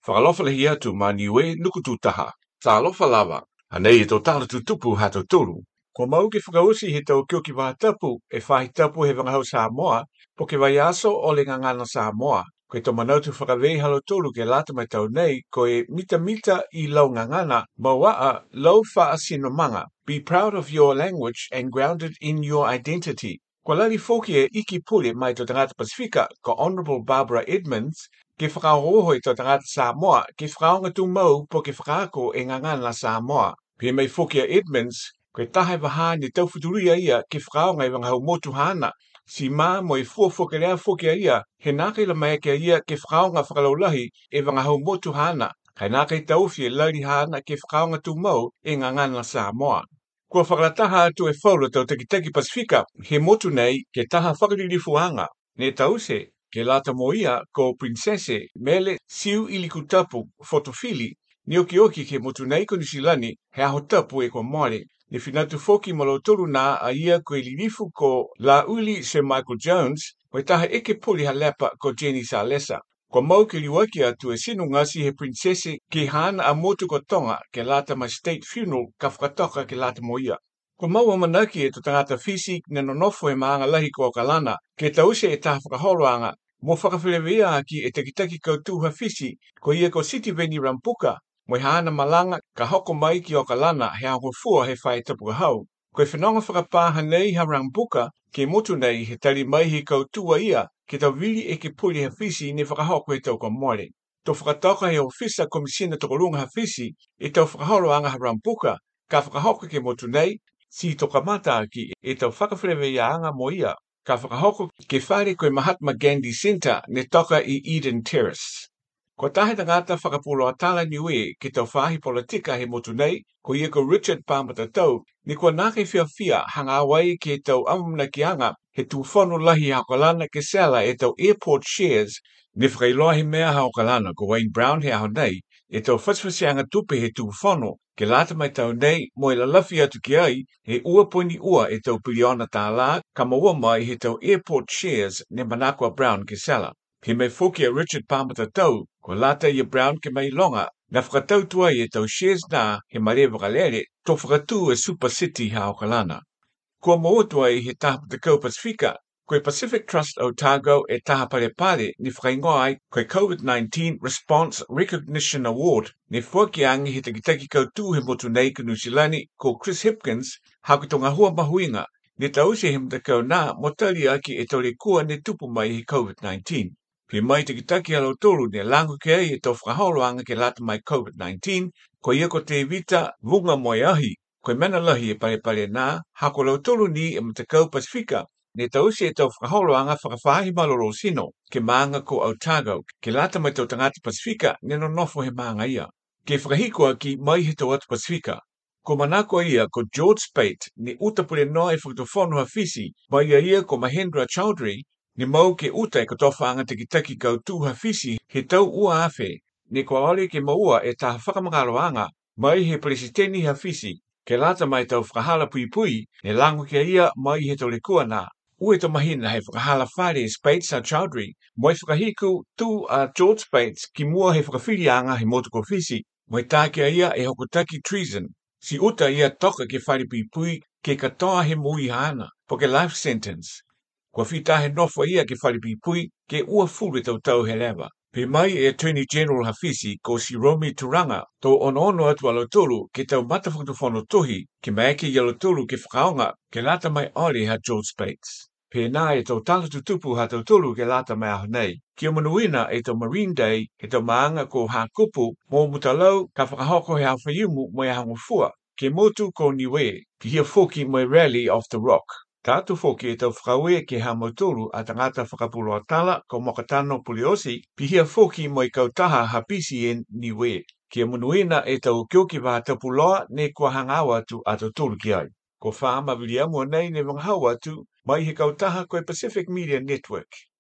Whakalofa lehi atu ma niue nukutu taha. Sa alofa lava. Anei e tau tala tutupu hato tolu. Ko mau ke whakausi he tau kio ki wahatapu e whahi tapu he wangahau Samoa, po ke vai aso o le ngangana Samoa. Ko e to manautu whakawei halo tolu ke lata mai tau nei, ko e mita I lau ngangana, mawaa lau wha asinomanga. Be proud of your language and grounded in your identity. Ko lali foki e iki pule mai to tangata Pasifika, ko Honorable Barbara Edmonds, ke whakaoroho I to tangata Samoa, ke whakaonga tu mau po ke whakaako e ngangana Samoa. Pia mai foki a Edmonds, koe tahe waha ni tau futuria ia ke whakaonga I wangahau motu hana. Si mā mo I fuafuakelea foki a ia, he nāke la mai ke ia ke whakaonga whakalaulahi e wangahau motu hana. Kai nāke tauwhi e lauri hana ke whakaonga tu mau e ngangana Samoa. Kua whakalataha atu e whaula tau Takitaki Pasifika, he motu nei ke taha whakaririfuanga. Ne tause, ke lata mo ia ko prinsese mele siu iliku tapu fotofili, ni oki ke motu nei ko Nisilani he aho tapu e ko moale. Ni finatu foki mo lo tolu nā a ia ko ilirifu ko la uli Sir Michael Jones, ko taha eke puli halepa ko Jenny Salesa. Ko mau ke liwaki atu e sinu ngasi he prinsese ki hana a motu ko tonga ke lata mai state funeral ka whakatoka ke lata mo ia. Ko mau manaki e to tangata Fisi ne nonofo e maanga lahi ko Kalana, ke tause e taha whakaholoanga, mo whakawhirewea ki e takitaki kautuha Fisi, ko ia ko City Veni Rampuka, mo hana malanga ka hoko mai ki o Kalana he ango fua he whae tapuka hau. Ko e whanonga whakapāha nei ha Rampuka, ke motu nei he tali mai he kautua ia, ke tau vili e ke puli ha Fisi ne whakahoko e tau ka mole. To whakatoka he ofisa komisina tokolunga ha Fisi, e tau whakaholoanga ha Rampuka, ka whakahoko ke motu nei, si toka mata ki e tau whakawhireweanga mo ia, ka whakahoko ke whare koe Mahatma Gandhi Centre ne toka I Eden Terrace. Ko tahe tangata whakapulo atala niue ke tau whahi politika he motu nei, ko ia ko Richard Pamatatau, ni kua nake whiawhia hanga awai ke tau amamna kianga he tūwhanu lahi haokalana ke sela e tau airport shares, ni whakailoa he mea haokalana ko Wayne Brown he aho nei, e tau whaswhasianga tupe he tūwhanu, ke lata mai tau nei mo I lalafi atu ki ai, he ua poini ua e tau piliona tā la, ka maua mai he tau airport shares ne Manakwa Brown ke sela. He mei foki a Richard Pamatatau, ko lata ia Brown ke mai longa, na whakatau tua I e tau shares nā he mare wakalere, to whakatu e Super City haokalana. Kua mootua I he taha Patakau Pasifika, koe Pacific Trust Otago e taha pare ni whakaingoa ai koe COVID-19 Response Recognition Award ni whakiangi he takitaki kautu he motu nei ka Nusilani ko Chris Hipkins hakutonga hua mahuinga ni tausi he mtakau nā motali aki e tole kua ne tupu mai he COVID-19. Pia mai takitaki alo tolu ne langu ke ai e tau whakaholoanga ke lata mai COVID-19 ko ia ko te vita vunga moe ahi. Koe mena lahi e pare nā, hako lau tolu ni e Matakau Pasifika, ne tausi e tau whakaholoanga whakawhahi maloro sino, ke maanga ko Otago, ke lata mai tau tangata Pasifika, ne no nofo he maanga ia. Ke whakahikoa ki mai he tau atu Pasifika. Ko manako ia ko George Speight, ni utapule noa e whakatofonu ha Fisi, mai ia ko Mahendra Chaudhry, ni mau ke uta e katofaanga takitaki kautu ha Fisi, he tau ua afe, ni ko aole ke maua e taha whakamangaloanga, mai he presidenti ha Fisi, ke lata mai tau whakahala pui, ne lango ke ia mai he tole kua nā. Ue to mahina he whakahala whare Speight a Chaudhry, moi whakahiku tu a George Speight ki mua he whakawhirianga he motuko Fisi, moi tāke ia e hokotaki treason. Si uta ia toka ke whare pui ke katoa he mui hana, po ke life sentence. Kua whita he nofo ia ke whare pui ke ua fulu tau he lewa. Pe mai e Attorney General ha Fisi ko si Romy Turanga tau ono atu alo tolu ke tau matawhakatawhano tohi ke maeke I alo tolu ke whakaonga ke lata mai ole ha George Speight. Pe nā e tau talatu tupu ha tau tolu ke lata mai aho nei. Ki o manuina e tau Marine Day ke tau maanga ko Hakupu mō mutalau ka whakahoko he awhaiumu mo e hangofua ke motu ko niwe ki hia foki mo e Rally of the Rock. Tātu foki e tau whakaue ke ha mautolu a tangata whakapulo atala ko Mokatano Puliosi pihia foki mo I kautaha ha PCN niwe. Kia munuina e tau kioki wa tapuloa ne kua hangawa atu a tolu ki ai. Ko whaama viliamu nei ne wangahau atu mai he kautaha koe Pacific Media Network.